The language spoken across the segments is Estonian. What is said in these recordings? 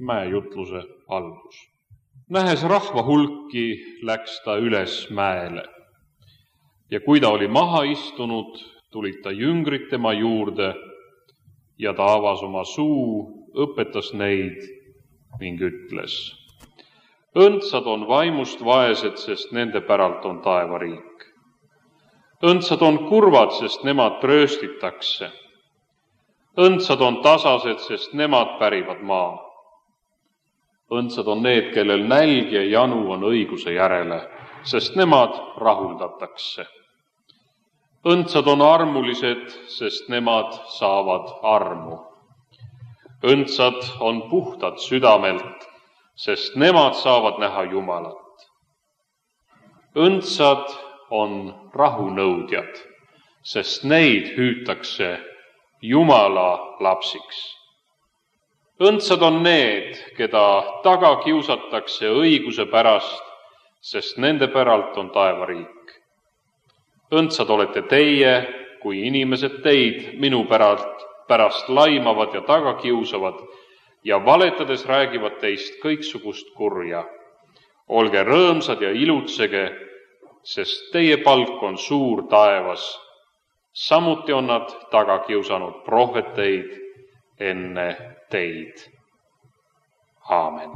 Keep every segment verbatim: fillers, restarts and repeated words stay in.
mäejutluse algus. Nähes rahva hulki, läks ta üles mäele. Ja kui ta oli maha istunud, tulid ta jüngrid tema juurde ja ta avas oma suu, õpetas neid ning ütles: õndsad on vaimust vaesed, sest nende päralt on taevariik. Õndsad on kurvad, sest nemad trööstitakse. Õndsad on tasased, sest nemad pärivad maa. Õndsad on need, kellel nälg ja janu on õiguse järele, sest nemad rahuldatakse. Õndsad on armulised, sest nemad saavad armu. Õndsad on puhtad südamelt, sest nemad saavad näha Jumalat. Õndsad on rahunõudjad, sest neid hüütakse Jumala lapsiks. Õndsad on need, keda taga kiusatakse õiguse pärast, sest nende päralt on taevariik. Õndsad olete teie, kui inimesed teid minu päralt pärast laimavad ja taga kiusavad ja valetades räägivad teist kõiksugust kurja. Olge rõõmsad ja ilutsege, sest teie palk on suur taevas. Samuti on nad taga kiusanud prohveteid enne teid. Aamen.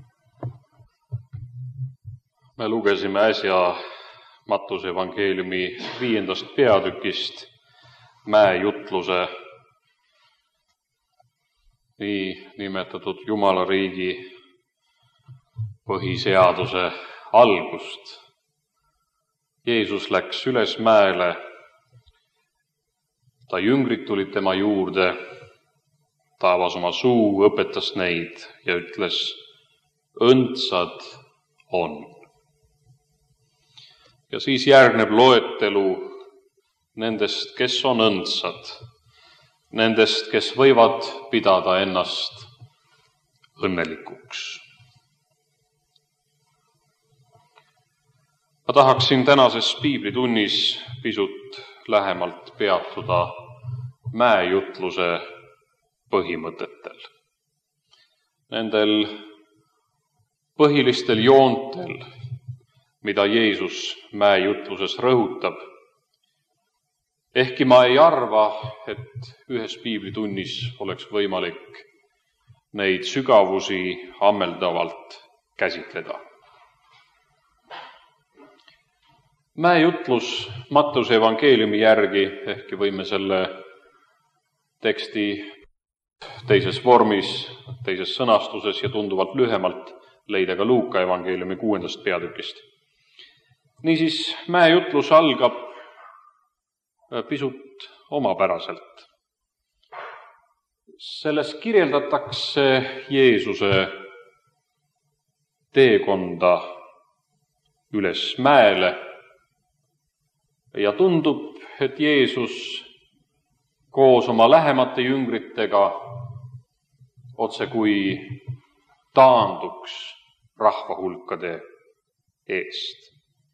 Me lugesime äsja Mattuse evangeeliumi viiendast peatükist mäejutluse, nii nimetatud Jumala riigi põhiseaduse algust. Jeesus läks üles mäele, ta jüngrid tulid tema juurde, ta avas oma suu, õpetas neid ja ütles: õndsad on. Ja siis järgneb loetelu nendest, kes on õndsad, nendest, kes võivad pidada ennast õnnelikuks. Ma tahaksin tänases piiblitunnis pisut lähemalt peatuda mäejutluse põhimõtetel. Nendel põhilistel joontel, mida Jeesus mäejutluses rõhutab. Ehkki ma ei arva, et ühes piiblitunnis oleks võimalik neid sügavusi ammeldavalt käsitleda. Mäejutlus Mattuse evangeeliumi järgi, ehkki võime selle teksti teises vormis, teises sõnastuses ja tunduvalt lühemalt leida ka Luuka evangeeliumi kuuendast peatükist. Niisiis, mäejutlus algab pisut omapäraselt. Selles kirjeldatakse Jeesuse teekonda üles mäele ja tundub, et Jeesus koos oma lähemate jüngritega otse kui taanduks rahvahulkade eest.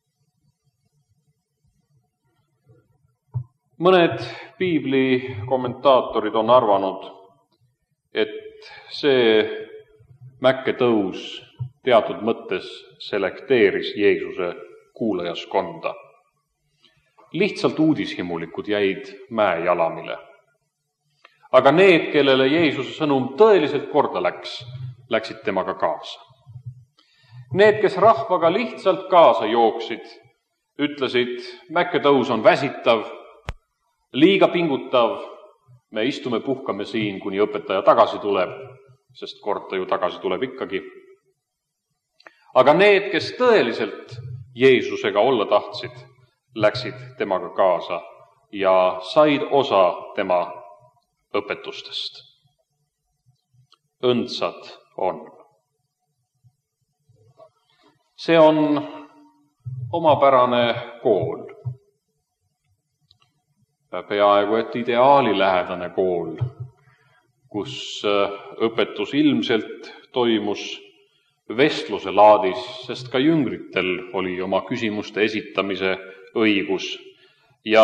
Mõned piibli kommentaatorid on arvanud, et see mäkketõus teatud mõttes selekteeris Jeesuse kuulajaskonda. Lihtsalt uudishimulikud jäid mäejalamile. Aga need, kellele Jeesuse sõnum tõeliselt korda läks, läksid temaga kaasa. Need, kes rahvaga lihtsalt kaasa jooksid, ütlesid, mäkketõus on väsitav, liiga pingutav, me istume, puhkame siin, kuni õpetaja tagasi tuleb, sest kord ta ju tagasi tuleb ikkagi. Aga need, kes tõeliselt Jeesusega olla tahtsid, läksid temaga kaasa ja said osa tema õpetustest. Õndsad on. See on omapärane kool. Peaaegu et ideaalilähedane kool, kus õpetus ilmselt toimus vestluse laadis, sest ka jüngritel oli oma küsimuste esitamise õigus ja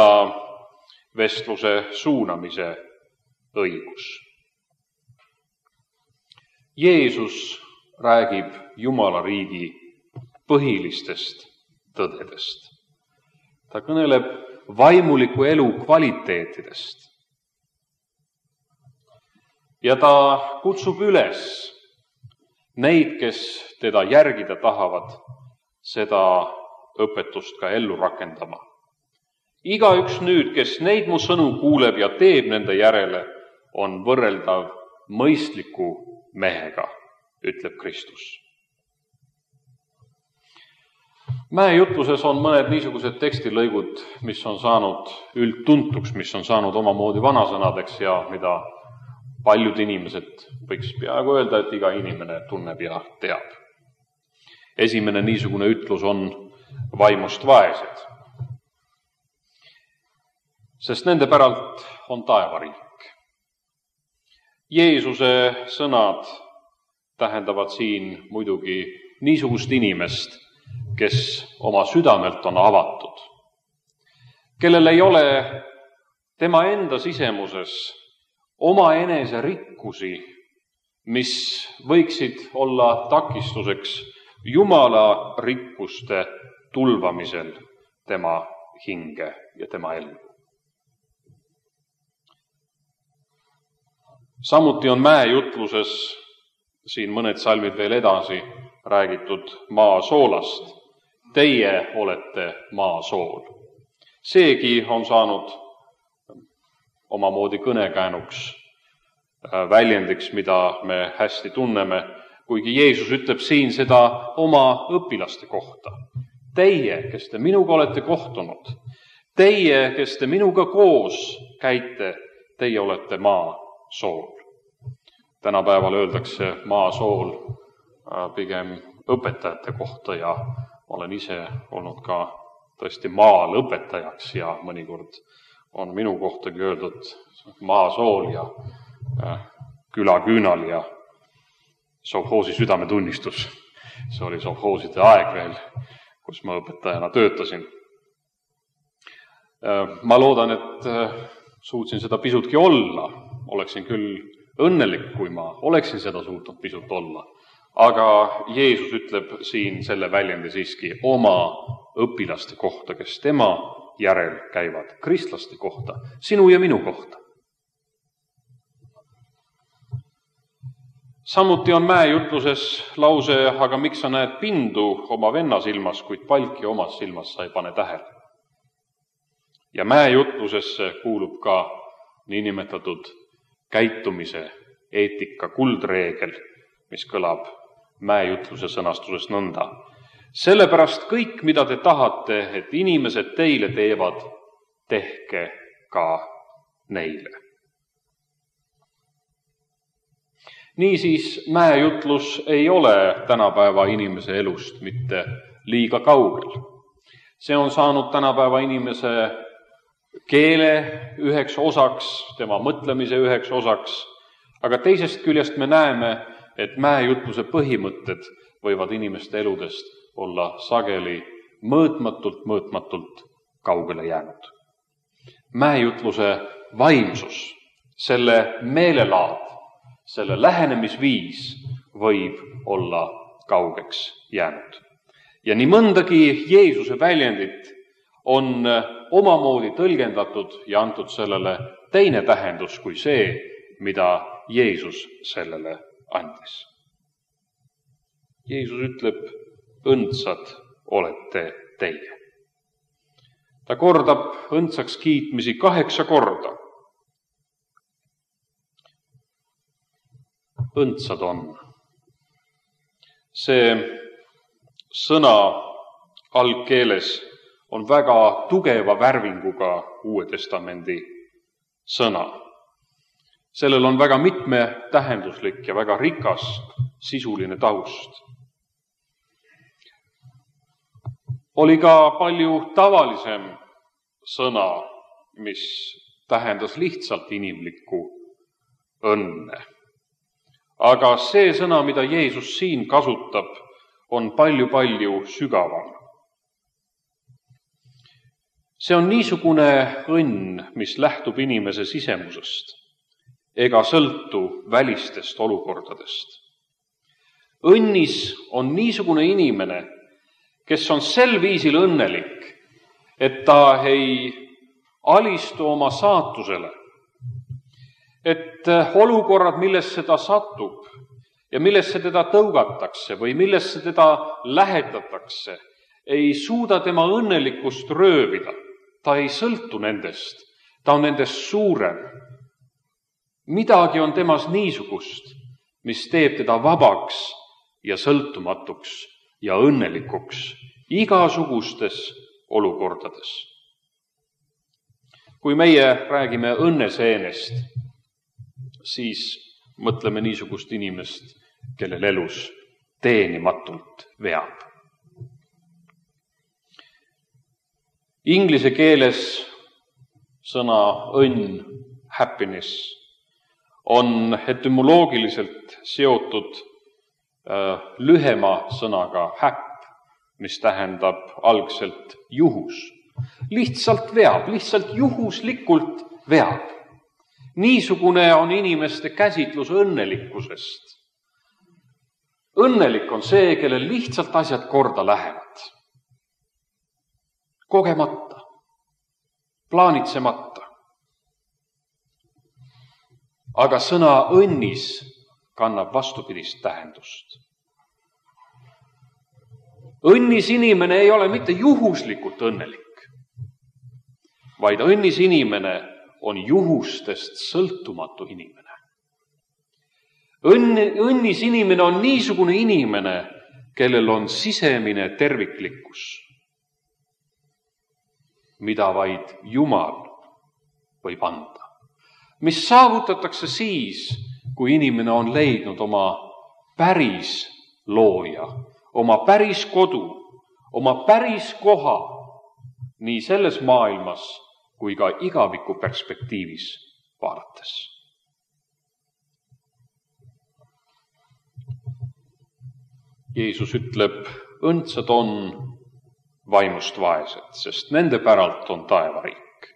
vestluse suunamise õigus. Jeesus räägib Jumala riigi põhilistest tõdedest. Ta kõneleb vaimuliku elu kvaliteetidest. Ja ta kutsub üles neid, kes teda järgida tahavad, seda õpetust ka ellu rakendama. Igaüks nüüd, kes neid mu sõnu kuuleb ja teeb nende järele, on võrreldav mõistliku mehega, ütleb Kristus. Mäejutluses on mõned niisugused tekstilõigud, mis on saanud üldtuntuks, mis on saanud omamoodi vanasõnadeks ja mida paljud inimesed, võiks peaaegu öelda, et iga inimene tunneb ja teab. Esimene niisugune ütlus on vaimust vaesed, sest nende päralt on taevariik. Jeesuse sõnad tähendavad siin muidugi niisugust inimest, kes oma südamelt on avatud, kellel ei ole tema enda sisemuses oma enese rikkusi, mis võiksid olla takistuseks Jumala rikkuste tulvamisel tema hinge ja tema ellu. Samuti on mäejutluses, siin mõned salmid veel edasi, räägitud maa soolast. Teie olete maa sool. Seegi on saanud omamoodi kõnekäänuks, väljendiks, mida me hästi tunneme, kuigi Jeesus ütleb siin seda oma õpilaste kohta. Teie, kes te minuga olete kohtunud, teie, kes te minuga koos käite, teie olete maa sool. Tänapäeval öeldakse maa sool pigem õpetajate kohta ja olen ise olnud ka tõesti maal õpetajaks ja mõnikord on minu kohtagi öeldud maa sool ja külaküünal ja sovhoosi südametunnistus. See oli sovhooside aeg veel, kus ma õpetajana töötasin. Ma loodan, et suutsin seda pisutki olla. Oleksin küll õnnelik, kui ma oleksin seda suutnud pisut olla. Aga Jeesus ütleb siin selle väljendi siiski oma õpilaste kohta, kes tema järel käivad, kristlaste kohta, sinu ja minu kohta. Samuti on mäejutluses lause, aga miks sa näed pindu oma venna silmas, kuid palki omas silmas sa ei pane tähele. Ja mäejutlusesse kuulub ka niinimetatud käitumise eetika kuldreegel, mis kõlab mäejutluse sõnastuses nõnda. Sellepärast kõik, mida te tahate, et inimesed teile teevad, tehke ka neile. Niisiis, mäejutlus ei ole tänapäeva inimese elust mitte liiga kaugel. See on saanud tänapäeva inimese keele üheks osaks, tema mõtlemise üheks osaks, aga teisest küljest me näeme, et mäejutluse põhimõtted võivad inimeste eludest olla sageli mõõtmatult, mõõtmatult kaugele jäänud. Mäejutluse vaimsus, selle meelelaad, selle lähenemisviis võib olla kaugeks jäänud. Ja nii mõndagi Jeesuse väljendit on omamoodi tõlgendatud ja antud sellele teine tähendus kui see, mida Jeesus sellele andis. Jeesus ütleb, õndsad olete teie. Ta kordab õndsaks kiitmisi kaheksa korda. Õndsad on. See sõna algkeeles on väga tugeva värvinguga Uue Testamendi sõna. Sellel on väga mitme tähenduslik ja väga rikas sisuline taust. Oli ka palju tavalisem sõna, mis tähendas lihtsalt inimlikku õnne. Aga see sõna, mida Jeesus siin kasutab, on palju-palju sügavam. See on niisugune õnn, mis lähtub inimese sisemusest ega sõltu välistest olukordadest. õnnis on niisugune inimene, kes on sel viisil õnnelik, et ta ei alistu oma saatusele, et olukorrad, millesse ta satub ja millesse teda tõugatakse või millesse teda lähetatakse, ei suuda tema õnnelikkust röövida. Ta ei sõltu nendest, ta on nendest suurem. Midagi on temas niisugust, mis teeb teda vabaks ja sõltumatuks ja õnnelikuks igasugustes olukordades. Kui meie räägime õnneseenest, siis mõtleme niisugust inimest, kellel elus teenimatult veab. Inglise keeles sõna õnn, happiness, on etümoloogiliselt seotud äh, lühema sõnaga happ, mis tähendab algselt juhus. Lihtsalt veab, lihtsalt juhuslikult veab. Niisugune on inimeste käsitlus õnnelikkusest. Õnnelik on see, kellel lihtsalt asjad korda lähevad. Kogemata, plaanitsemata. Aga sõna õnnis kannab vastupidist tähendust. Õnnis inimene ei ole mitte juhuslikult õnnelik, vaid õnnis inimene on juhustest sõltumatu inimene. Õnn, õnnis inimene on niisugune inimene, kellel on sisemine terviklikkus, mida vaid Jumal võib anda. Mis saavutatakse siis, kui inimene on leidnud oma päris looja, oma päris kodu, oma päris koha nii selles maailmas kui ka igaviku perspektiivis vaadates. Jeesus ütleb, õndsad on vaimust vaesed, sest nende päralt on taevariik.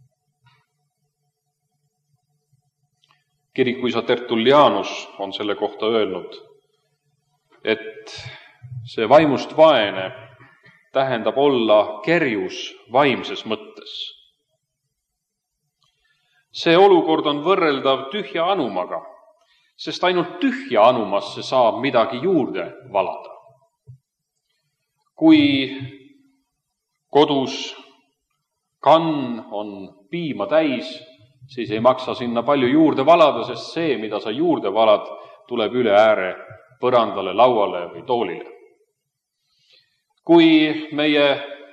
Kirikuisa Tertullianus on selle kohta öelnud, et see vaimust vaene tähendab olla kerjus vaimses mõttes. See olukord on võrreldav tühja anumaga, sest ainult tühja anumasse saab midagi juurde valada. Kui kodus kann on piima täis, siis ei maksa sinna palju juurde valada, sest see, mida sa juurde valad, tuleb üle ääre põrandale, lauale või toolile. Kui meie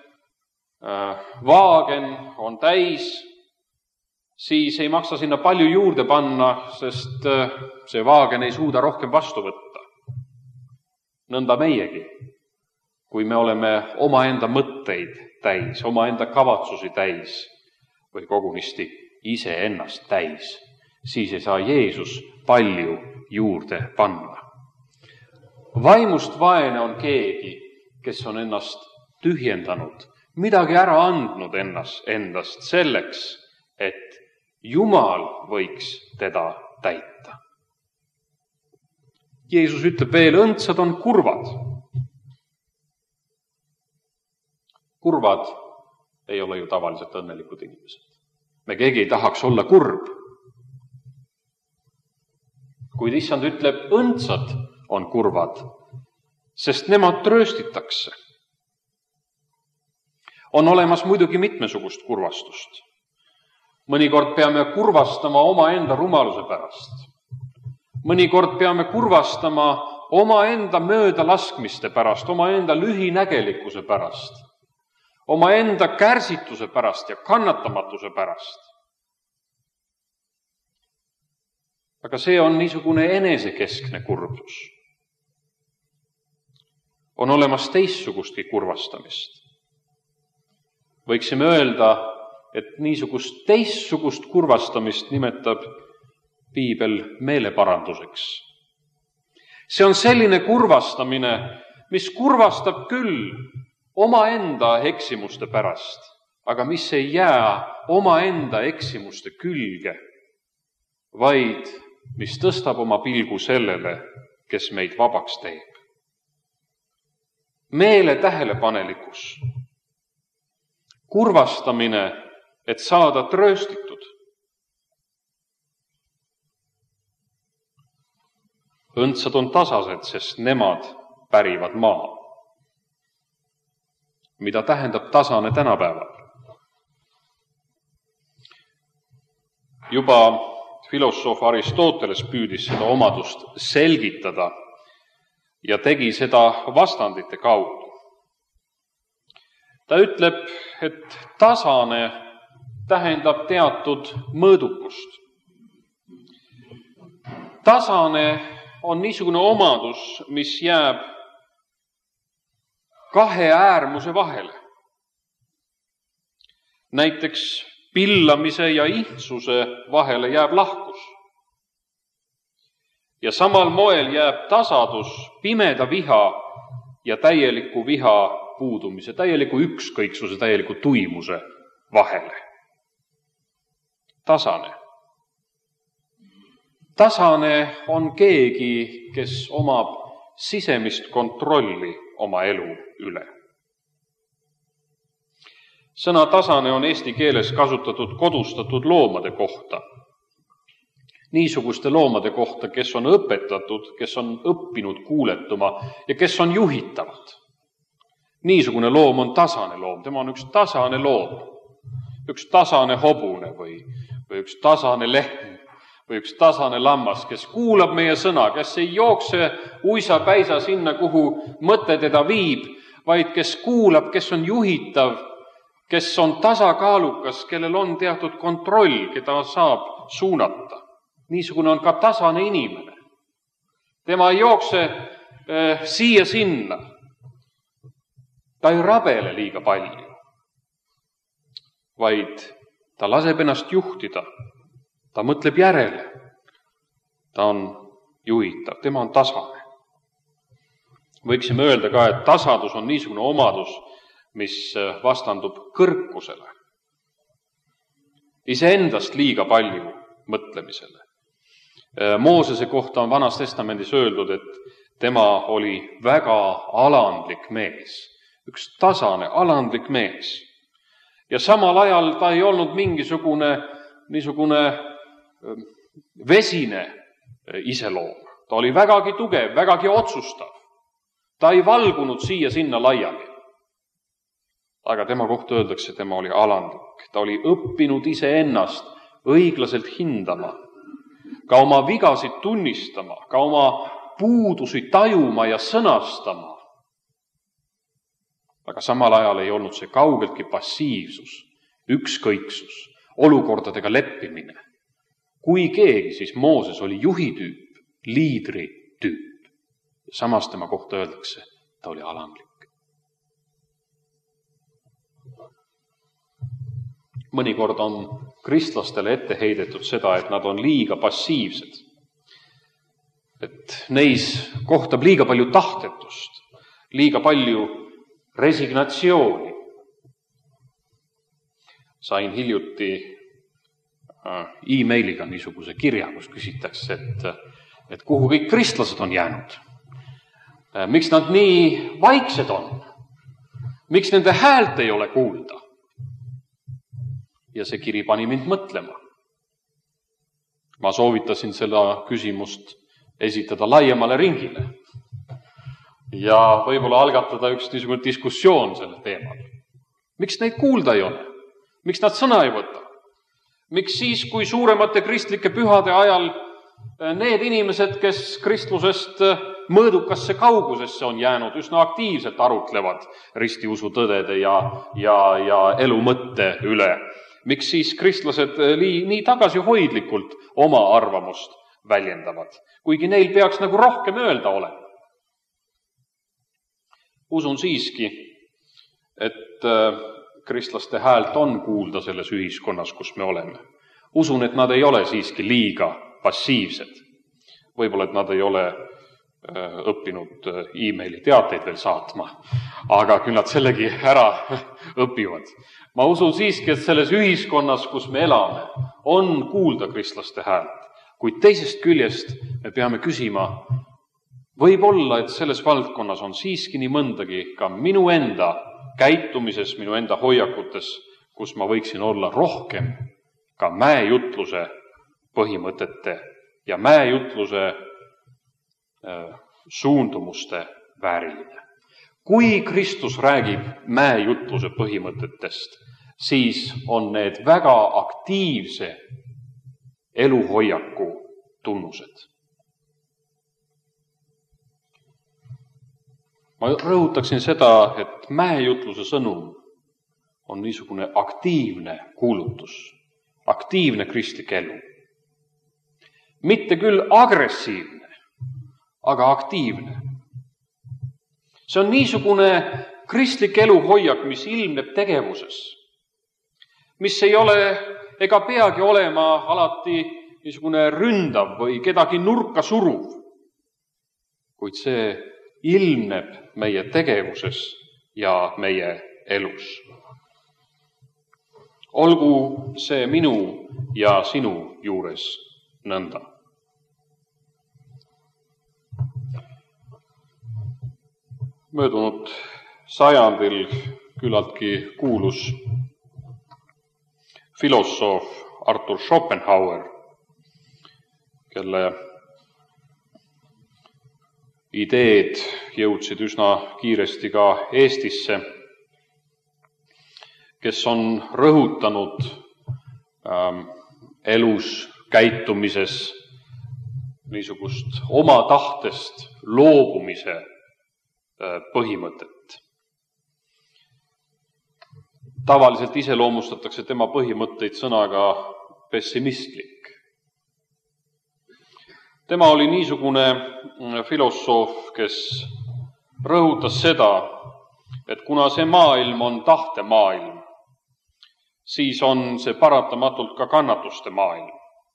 vaagen on täis, siis ei maksa sinna palju juurde panna, sest see vaagen ei suuda rohkem vastu võtta. Nõnda meiegi, kui me oleme omaenda mõtteid täis, omaenda kavatsusi täis või kogunisti iseennast täis, siis ei saa Jeesus palju juurde panna. Vaimust vaene on keegi, kes on ennast tühjendanud, midagi ära andnud ennast, endast selleks, et Jumal võiks teda täita. Jeesus ütleb veel, õndsad on kurvad. Kurvad ei ole ju tavaliselt õnnelikud inimesed. Me keegi ei tahaks olla kurb. Kuid issand ütleb, õndsad on kurvad, sest nemad trööstitakse. On olemas muidugi mitmesugust kurvastust. Mõnikord peame kurvastama omaenda rumaluse pärast. Mõnikord peame kurvastama omaenda möödalaskmiste pärast, omaenda lühinägelikkuse pärast, omaenda kärsituse pärast ja kannatamatuse pärast. Aga see on niisugune enesekeskne kurbus. On olemas teistsugustki kurvastamist. Võiksime öelda, et niisugust teistsugust kurvastamist nimetab Piibel meeleparanduseks. See on selline kurvastamine, mis kurvastab küll omaenda eksimuste pärast, aga mis ei jää omaenda eksimuste külge, vaid mis tõstab oma pilgu sellele, kes meid vabaks teeb. Meele tähelepanelikkus, kurvastamine, et saada trööstitud. Õndsad on tasased, sest nemad pärivad maa. Mida tähendab tasane tänapäeval? Juba filosoof Aristoteles püüdis seda omadust selgitada ja tegi seda vastandite kaudu. Ta ütleb, et tasane tähendab teatud mõõdukust. Tasane on niisugune omadus, mis jääb kahe äärmuse vahele. Näiteks pillamise ja ihtsuse vahele jääb lahkus. Ja samal moel jääb tasadus pimeda viha ja täieliku viha puudumise, täieliku ükskõiksuse, täieliku tuimuse vahele. Tasane. Tasane on keegi, kes omab sisemist kontrolli oma elu üle. Sõna tasane on eesti keeles kasutatud kodustatud loomade kohta. Niisuguste loomade kohta, kes on õpetatud, kes on õppinud kuuletuma ja kes on juhitavad. Niisugune loom on tasane loom, tema on üks tasane loom, üks tasane hobune või, või üks tasane lehm või üks tasane lammas, kes kuulab meie sõna, kes ei jookse uisa-päisa sinna, kuhu mõte teda viib, vaid kes kuulab, kes on juhitav, kes on tasakaalukas, kellel on teatud kontroll, keda saab suunata. Niisugune on ka tasane inimene. Tema ei jookse äh, siia-sinna. Ta ei rabele liiga palju, vaid ta laseb ennast juhtida. Ta mõtleb järele. Ta on juhitav, tema on tasane. Võiksime öelda ka, et tasadus on niisugune omadus, mis vastandub kõrkusele. Iseendast liiga palju mõtlemisele. Moosese kohta on Vanas Testamendis öeldud, et tema oli väga alandlik mees. Üks tasane, alandlik mees. Ja samal ajal ta ei olnud mingisugune niisugune vesine iseloom. Ta oli vägagi tugev, vägagi otsustav. Ta ei valgunud siia-sinna laiali. Aga tema kohta öeldakse, tema oli alandlik. Ta oli õppinud iseennast õiglaselt hindama, ka oma vigasid tunnistama, ka oma puudusi tajuma ja sõnastama. Aga samal ajal ei olnud see kaugeltki passiivsus, ükskõiksus, olukordadega leppimine. Kui keegi, siis Mooses oli juhitüüp, liidri tüüp. Ja samas tema kohta öeldakse, ta oli alandlik. Mõnikord on kristlastele ette heidetud seda, et nad on liiga passiivsed. Et neis kohtab liiga palju tahtetust, liiga palju resignatsiooni. Sain hiljuti e-mailiga niisuguse kirja, kus küsitakse, et, et kuhu kõik kristlased on jäänud. Miks nad nii vaiksed on? Miks nende häält ei ole kuulda? Ja see kiri pani mind mõtlema. Ma soovitasin seda küsimust esitada laiemale ringile ja võib-olla algatada üks niisugune diskussioon selle teemal. Miks neid kuulda ei ole? Miks nad sõna ei võta? Miks siis, kui suuremate kristlike pühade ajal need inimesed, kes kristlusest mõõdukasse kaugusesse on jäänud, üsna aktiivselt arutlevad ristiusu tõdede ja, ja, ja elu mõtte üle? Miks siis kristlased nii, nii tagasihoidlikult oma arvamust väljendavad, kuigi neil peaks nagu rohkem öelda olema? Usun siiski, et kristlaste häält on kuulda selles ühiskonnas, kus me oleme. Usun, et nad ei ole siiski liiga passiivsed. Võib-olla, et nad ei ole õppinud e-maili teateid veel saatma, aga küll nad sellegi ära õpivad. Ma usun siiski, et selles ühiskonnas, kus me elame, on kuulda kristlaste häält, kuid teisest küljest me peame küsima, võib olla, et selles valdkonnas on siiski nii mõndagi ka minu enda käitumises, minu enda hoiakutes, kus ma võiksin olla rohkem ka mäejutluse põhimõtete ja mäejutluse äh, suundumuste vääriline. Kui Kristus räägib mäejutluse põhimõtetest, siis on need väga aktiivse eluhoiaku tunnused. Ma rõhutaksin seda, et mäejutluse sõnum on niisugune aktiivne kuulutus, aktiivne kristlik elu. Mitte küll agressiivne, aga aktiivne. See on niisugune kristlik eluhoiak, mis ilmneb tegevuses, mis ei ole ega peagi olema alati niisugune ründav või kedagi nurka suruv, kuid see ilmneb meie tegevuses ja meie elus. Olgu see minu ja sinu juures nõnda. Möödunud sajandil küllaltki kuulus filosoof Arthur Schopenhauer, kelle ideed jõudsid üsna kiiresti ka Eestisse, kes on rõhutanud ähm, elus, käitumises niisugust oma tahtest loobumise põhimõtet. Tavaliselt iseloomustatakse tema põhimõtteid sõnaga pessimistlik. Tema oli niisugune filosoof, kes rõhutas seda, et kuna see maailm on tahtemaailm, siis on see paratamatult ka kannatuste maailm.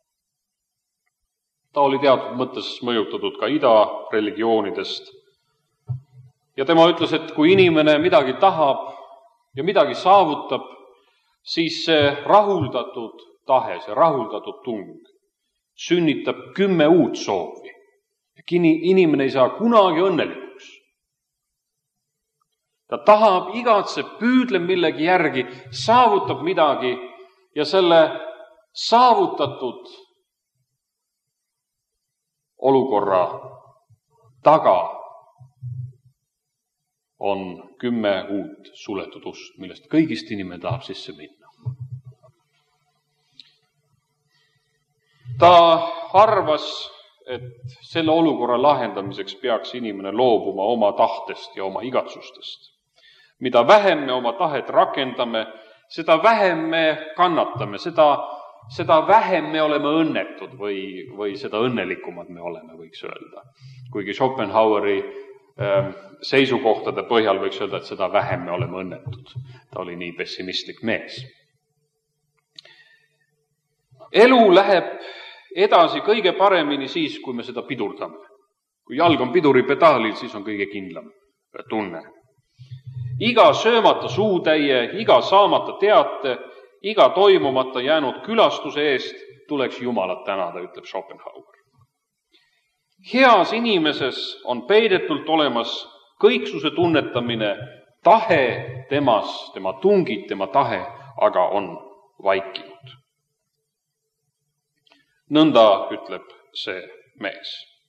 Ta oli teatud mõttes mõjutatud ka ida religioonidest. Ja tema ütles, et kui inimene midagi tahab ja midagi saavutab, siis see rahuldatud tahe, see rahuldatud tung sünnitab kümme uut soovi. Inimene ei saa kunagi õnnelikuks. Ta tahab, igatseb, püüdleb millegi järgi, saavutab midagi ja selle saavutatud olukorra taga on kümme uut suletud ust, millest kõigist inimene tahab sisse minna. Ta arvas, et selle olukorra lahendamiseks peaks inimene loobuma oma tahtest ja oma igatsustest. Mida vähem me oma tahet rakendame, seda vähem me kannatame, seda, seda vähem me oleme õnnetud või, või seda õnnelikumad me oleme, võiks öelda. Kuigi Schopenhaueri seisukohtade põhjal võiks öelda, et seda vähem me oleme õnnetud. Ta oli nii pessimistlik mees. Elu läheb edasi kõige paremini siis, kui me seda pidurdame. Kui jalg on piduripedaalil, siis on kõige kindlam tunne. Iga söömata suutäie, iga saamata teate, iga toimumata jäänud külastuse eest tuleks Jumalat tänada, ütleb Schopenhauer. Heas inimeses on peidetult olemas kõiksuse tunnetamine, tahe temas, tema tungid, tema tahe, aga on vaikinud. Nõnda ütleb see mees.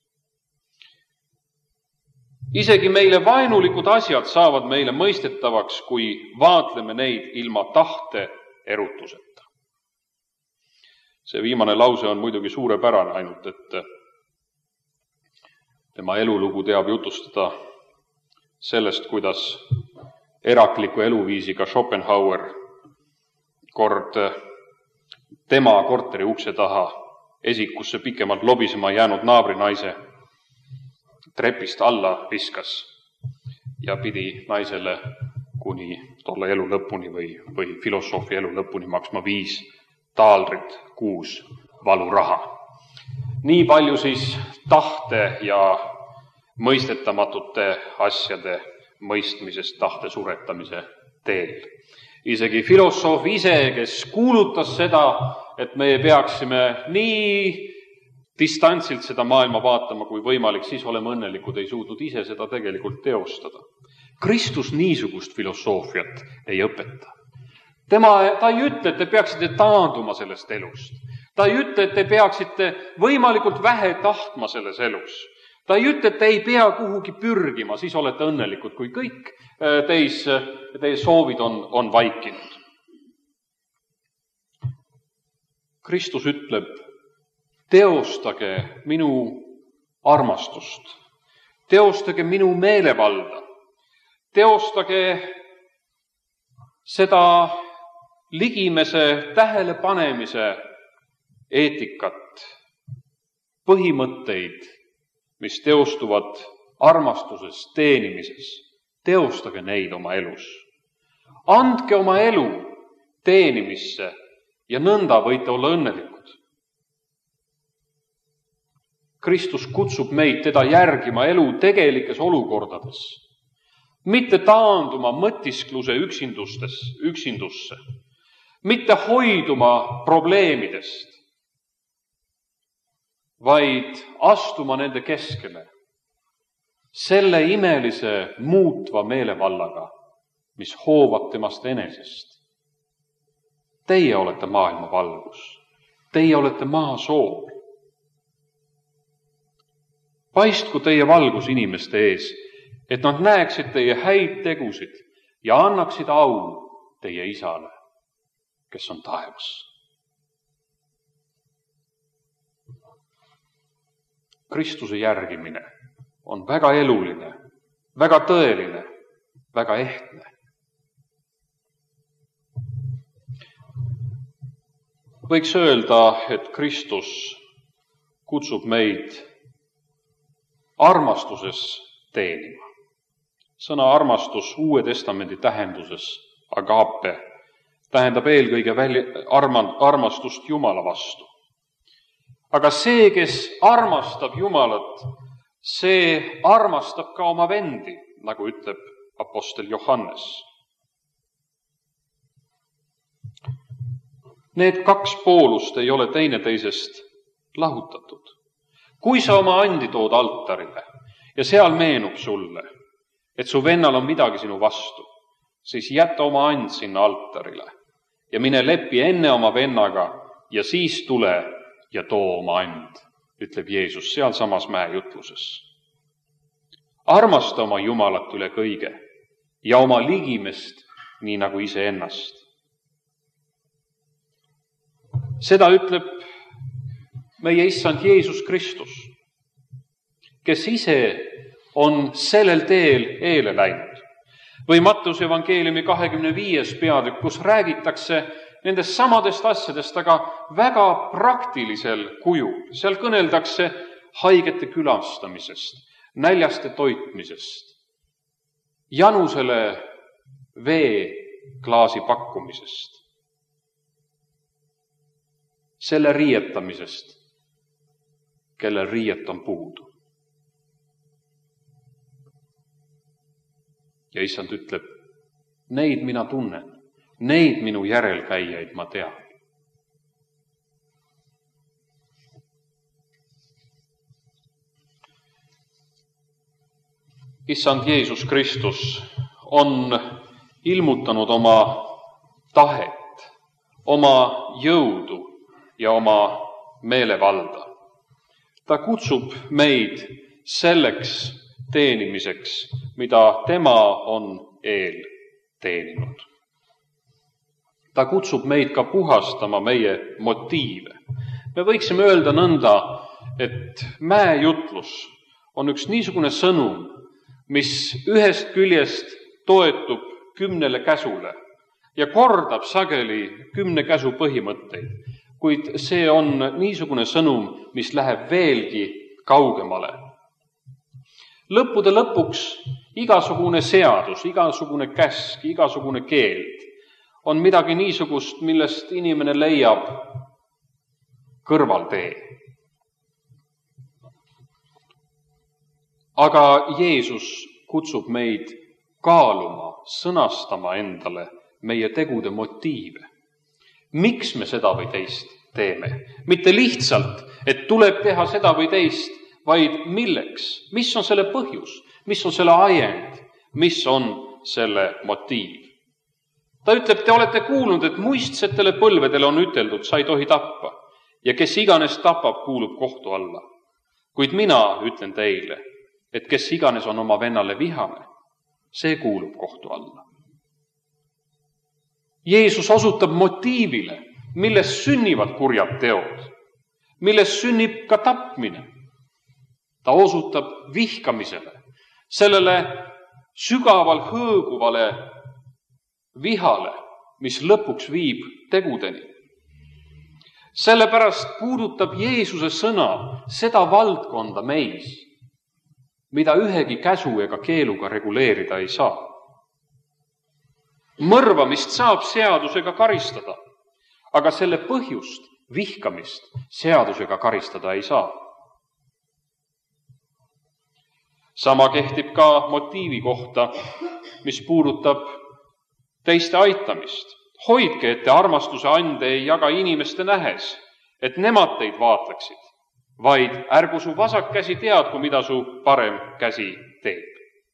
Isegi meile vaenulikud asjad saavad meile mõistetavaks, kui vaatleme neid ilma tahte erutuseta. See viimane lause on muidugi suurepärane, ainult et tema elulugu teab jutustada sellest, kuidas erakliku eluviisiga Schopenhauer kord tema korteri ukse taha esikusse pikemalt lobisema jäänud naabrinaise trepist alla viskas ja pidi naisele kuni tolle elu lõpuni või, või filosoofi elu lõpuni maksma viis taaldrit kuus valuraha. Nii palju siis tahte ja mõistetamatute asjade mõistmisest tahte suretamise teel. Isegi filosoof ise, kes kuulutas seda, et me peaksime nii distantsilt seda maailma vaatama, kui võimalik, siis oleme õnnelikud, ei suutnud ise seda tegelikult teostada. Kristus niisugust filosoofiat ei õpeta. Tema, ta ei ütle, et te peaksite taanduma sellest elust. Ta ei ütle, et te peaksite võimalikult vähe tahtma selles elus. Ta ei ütle, et te ei pea kuhugi pürgima, siis olete õnnelikud, kui kõik teis, teie soovid on, on vaikinud. Kristus ütleb, teostage minu armastust, teostage minu meelevalda, teostage seda ligimese tähelepanemise eetikat, põhimõtteid, mis teostuvad armastuses, teenimises. Teostage neid oma elus. Andke oma elu teenimisse ja nõnda võite olla õnnelikud. Kristus kutsub meid teda järgima elu tegelikes olukordades, mitte taanduma mõtiskluse üksindustes, üksindusse, mitte hoiduma probleemidest, vaid astuma nende keskele, selle imelise muutva meelevallaga, mis hoovab temast enesest. Teie olete maailma valgus, teie olete maa sool. Paistku teie valgus inimeste ees, et nad näeksid teie häid tegusid ja annaksid au teie isale, kes on taevas. Kristuse järgimine on väga eluline, väga tõeline, väga ehtne. Võiks öelda, et Kristus kutsub meid armastuses teenima. Sõna armastus Uue Testamendi tähenduses, agape, tähendab eelkõige armastust Jumala vastu. Aga see, kes armastab Jumalat, see armastab ka oma vendi, nagu ütleb apostel Johannes. Need kaks poolust ei ole teineteisest lahutatud. Kui sa oma andi tood altarile ja seal meenub sulle, et su vennal on midagi sinu vastu, siis jäta oma and sinna altarile ja mine lepi enne oma vennaga ja siis tule ja too oma and, ütleb Jeesus seal samas mäejutluses. Armasta oma Jumalat üle kõige ja oma ligimest nii nagu iseennast. Seda ütleb meie issand Jeesus Kristus, kes ise on sellel teel eele läinud. Või Matteuse evangeeliumi kahekümne viies peatükk, kus räägitakse nendest samadest asjadest, aga väga praktilisel kujul. Seal kõneldakse haigete külastamisest, näljaste toitmisest, janusele veeklaasi pakkumisest, selle riietamisest, kellel riiet on puudu. Ja issand ütleb, neid mina tunnen, neid minu järelkäijaid ma tean. Issand Jeesus Kristus on ilmutanud oma tahet, oma jõudu ja oma meelevalda. Ta kutsub meid selleks teenimiseks, mida tema on eel teeninud. Ta kutsub meid ka puhastama meie motiive. Me võiksime öelda nõnda, et mäejutlus on üks niisugune sõnum, mis ühest küljest toetub kümnele käsule ja kordab sageli kümne käsu põhimõtteid, kuid see on niisugune sõnum, mis läheb veelgi kaugemale. Lõppude lõpuks igasugune seadus, igasugune käsk, igasugune keeld on midagi niisugust, millest inimene leiab kõrvaltee. Aga Jeesus kutsub meid kaaluma, sõnastama endale meie tegude motiive. Miks me seda või teist teeme. Mitte lihtsalt, et tuleb teha seda või teist, vaid milleks, mis on selle põhjus, mis on selle ajend, mis on selle motiiv. Ta ütleb, te olete kuulnud, et muistsetele põlvedele on üteldud, sa ei tohi tappa ja kes iganes tapab, kuulub kohtu alla. Kuid mina ütlen teile, et kes iganes on oma vennale vihane, see kuulub kohtu alla. Jeesus osutab motiivile, millest sünnivad kurjad teod, millest sünnib ka tapmine. Ta osutab vihkamisele, sellele sügaval hõõguvale vihale, mis lõpuks viib tegudeni. Sellepärast puudutab Jeesuse sõna seda valdkonda meis, mida ühegi käsu ega keeluga reguleerida ei saa. Mõrvamist saab seadusega karistada, aga selle põhjust, vihkamist, seadusega karistada ei saa. Sama kehtib ka motiivi kohta, mis puudutab teiste aitamist. Hoidke, et te armastuse ande ei jaga inimeste nähes, et nemad teid vaatleksid, vaid ärgu su vasak käsi teadku, mida su parem käsi teeb.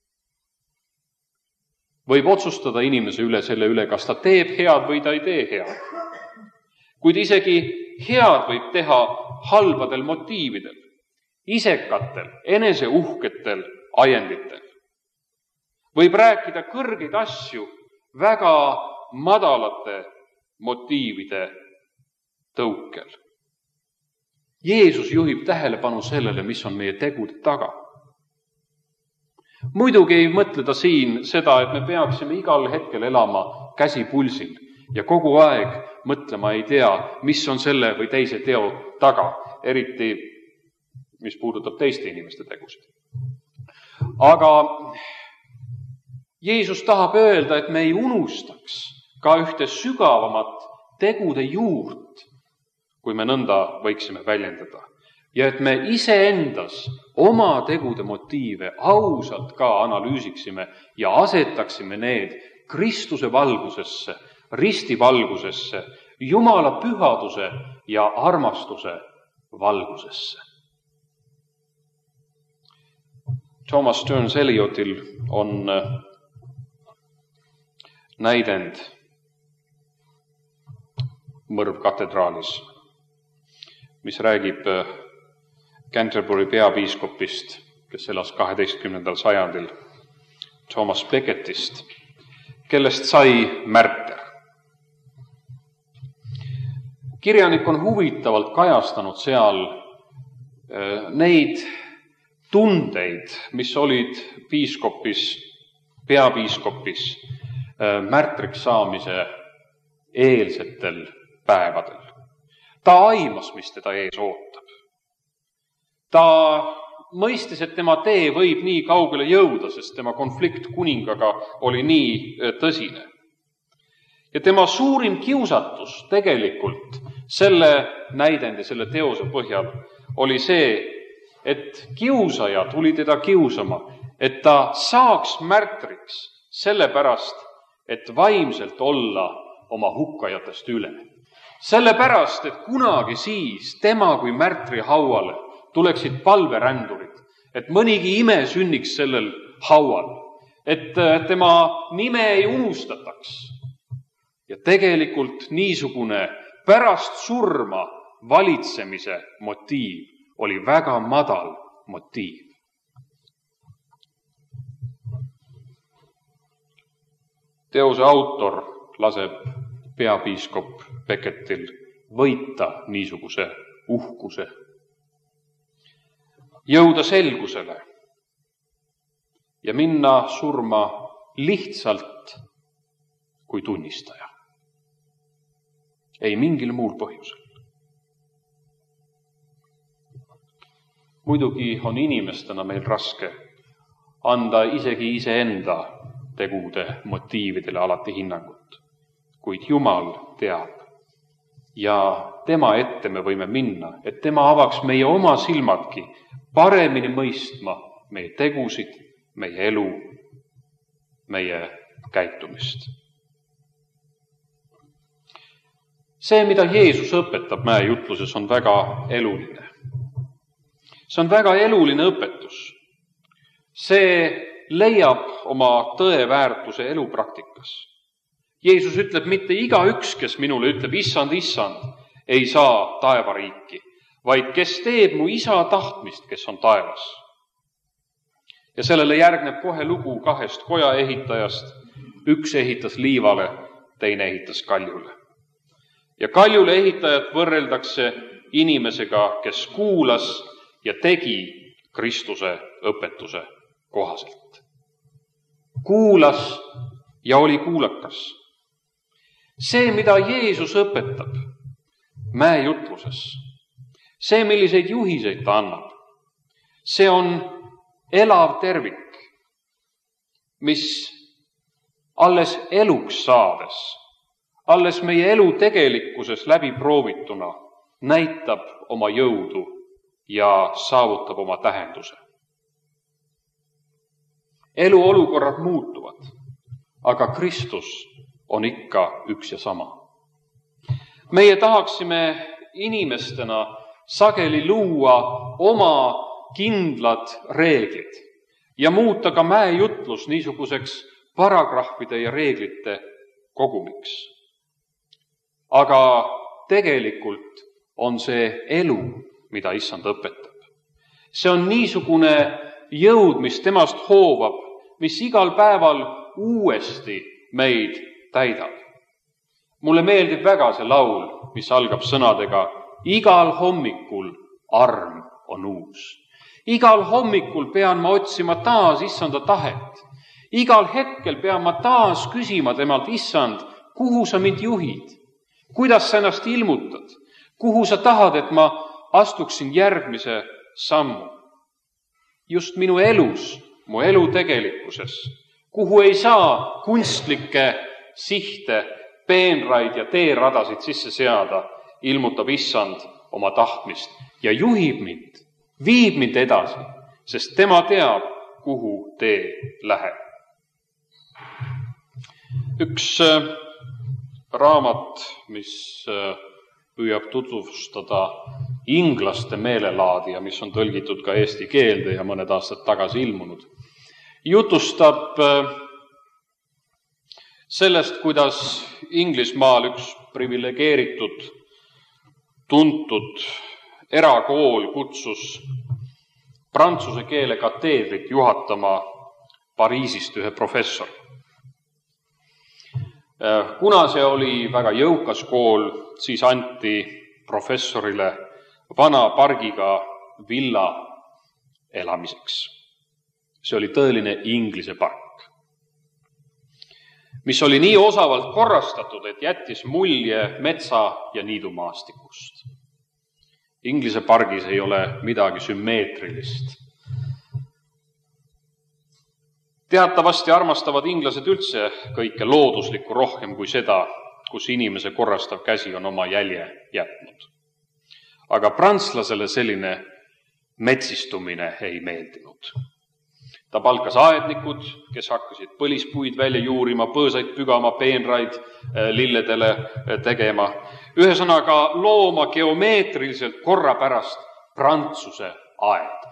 Võib otsustada inimese üle selle üle, kas ta teeb head või ta ei tee head. Kuid isegi head võib teha halbadel motiividel, isekatel, eneseuhketel ajenditel. Võib rääkida kõrgeid asju väga madalate motiivide tõukel. Jeesus juhib tähelepanu sellele, mis on meie tegude taga. Muidugi ei mõtle ta siin seda, et me peaksime igal hetkel elama käsi pulsil ja kogu aeg mõtlema ei tea, mis on selle või teise teo taga, eriti mis puudutab teiste inimeste tegusid. Aga Jeesus tahab öelda, et me ei unustaks ka ühte sügavamat tegude juurt, kui me nõnda võiksime väljendada. Ja et me iseendas oma tegude motiive ausalt ka analüüsiksime ja asetaksime need Kristuse valgusesse, risti valgusesse, Jumala pühaduse ja armastuse valgusesse. Thomas Stearns Eliotil on näidend Mõrv katedraalis, mis räägib Canterbury peapiiskopist, kes elas kaheteistkümnendal sajandil, Thomas Becketist, kellest sai märter. Kirjanik on huvitavalt kajastanud seal neid tundeid, mis olid piiskopis, peapiiskopis märtriks saamise eelsetel päevadel. Ta aimas, mis teda ees ootab. Ta mõistis, et tema tee võib nii kaugele jõuda, sest tema konflikt kuningaga oli nii tõsine. Ja tema suurim kiusatus tegelikult selle näidendi, selle teose põhjal oli see, et kiusaja tuli teda kiusama, et ta saaks märtriks sellepärast, et vaimselt olla oma hukkajatest üle. Sellepärast, et kunagi siis tema kui märtri hauale tuleksid palverändurid, et mõnigi ime sünniks sellel haual, et tema nime ei unustataks. Ja tegelikult niisugune pärast surma valitsemise motiiv oli väga madal motiiv. Teose autor laseb peapiiskop Becketil võita niisuguse uhkuse, jõuda selgusele ja minna surma lihtsalt kui tunnistaja. Ei mingil muul põhjusel. Muidugi on inimestena meil raske anda isegi iseenda tegude motiividele alati hinnangut, kuid Jumal teab ja tema ette me võime minna, et tema avaks meie oma silmadki paremini mõistma meie tegusid, meie elu, meie käitumist. See, mida Jeesus õpetab mäejutluses, on väga eluline. See on väga eluline õpetus. See leiab oma tõeväärtuse elupraktikas. Jeesus ütleb, mitte igaüks, kes minule ütleb, issand, issand, ei saa taevariiki, vaid kes teeb mu isa tahtmist, kes on taevas. Ja sellele järgneb kohe lugu kahest koja ehitajast. Üks ehitas liivale, teine ehitas kaljule. Ja kaljule ehitajat võrreldakse inimesega, kes kuulas ja tegi Kristuse õpetuse kohaselt. Kuulas ja oli kuulakas. See, mida Jeesus õpetab mäejutluses, see, milliseid juhiseid ta annab, see on elav tervik, mis alles eluks saades, alles meie elu tegelikkuses läbi proovituna näitab oma jõudu ja saavutab oma tähenduse. Elu olukorrad muutuvad, aga Kristus on ikka üks ja sama. Meie tahaksime inimestena sageli luua oma kindlad reeglid ja muuta ka mäejutlus niisuguseks paragrahvide ja reeglite kogumiks. Aga tegelikult on see elu, mida issand õpetab. See on niisugune jõud, mis temast hoovab, mis igal päeval uuesti meid täidab. Mulle meeldib väga see laul, mis algab sõnadega: igal hommikul arm on uus. Igal hommikul pean ma otsima taas issanda tahet. Igal hetkel pean ma taas küsima temalt, issand, kuhu sa mind juhid? Kuidas sa ennast ilmutad? Kuhu sa tahad, et ma astuksin järgmise sammu? Just minu elus, mu elu tegelikkuses, kuhu ei saa kunstlikke sihte, peenraid ja teeradasid sisse seada, ilmutab issand oma tahtmist ja juhib mind, viib mind edasi, sest tema teab, kuhu tee läheb. Üks raamat, mis püüab tutvustada inglaste meelelaadi ja mis on tõlgitud ka eesti keelde ja mõned aastad tagasi ilmunud, jutustab sellest, kuidas Inglismaal üks privilegeeritud, tuntud erakool kutsus prantsuse keele kateedrit juhatama Pariisist ühe professor. Kuna see oli väga jõukas kool, siis anti professorile vana pargiga villa elamiseks. See oli tõeline Inglise park, mis oli nii osavalt korrastatud, et jättis mulje metsa ja niidumaastikust. Inglise pargis ei ole midagi sümmeetrilist. Teatavasti armastavad inglased üldse kõike looduslikku rohkem kui seda, kus inimese korrastav käsi on oma jälje jätnud. Aga prantslasele selline metsistumine ei meeldinud. Ta palkas aednikud, kes hakkasid põlispuid välja juurima, põõsaid pügama, peenraid lilledele tegema. Ühesõnaga looma geomeetriliselt korra pärast prantsuse aeda.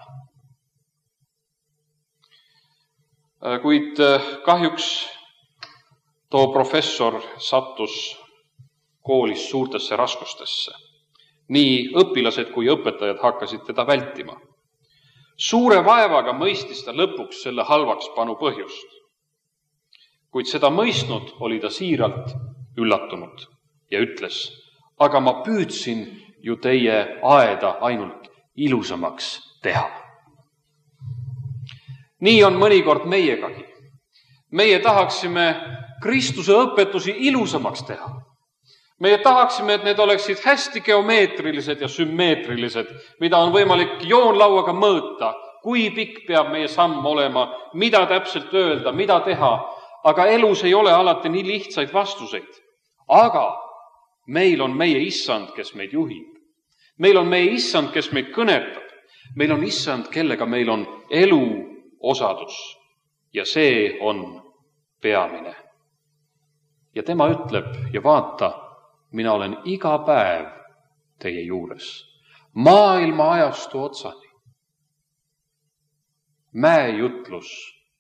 Kuid kahjuks too professor sattus koolis suurtesse raskustesse. Nii õpilased kui õpetajad hakkasid teda vältima. Suure vaevaga mõistis ta lõpuks selle halvaks panu põhjust. Kuid seda mõistnud oli ta siiralt üllatunud ja ütles: aga ma püüdsin ju teie aeda ainult ilusamaks teha. Nii on mõnikord meiegagi. Meie tahaksime Kristuse õpetusi ilusamaks teha. Meie tahaksime, et need oleksid hästi geomeetrilised ja sümmeetrilised, mida on võimalik joonlauaga mõõta, kui pikk peab meie samm olema, mida täpselt öelda, mida teha, aga elus ei ole alati nii lihtsaid vastuseid. Aga meil on meie issand, kes meid juhib. Meil on meie issand, kes meid kõnetab. Meil on issand, kellega meil on elu osadus ja see on peamine. Ja tema ütleb: ja vaata, mina olen iga päev teie juures, maailma ajastu otsani. Mäejutlus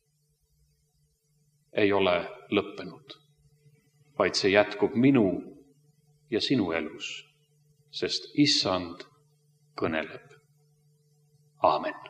ei ole lõppenud, vaid see jätkub minu ja sinu elus, sest Issand kõneleb. Aamen.